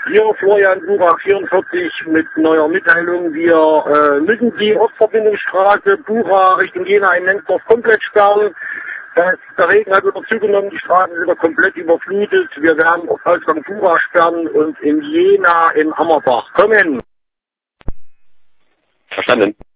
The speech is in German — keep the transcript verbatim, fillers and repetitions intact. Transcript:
Hier Florian Bura vierundvierzig mit neuer Mitteilung. Wir äh, müssen die Ostverbindungsstraße Bura Richtung Jena in Nenzdorf komplett sperren. Das, der Regen hat wieder zugenommen, die Straße ist wieder komplett überflutet. Wir werden auf Ausgang Bura sperren und in Jena in Ammerbach kommen. Verstanden.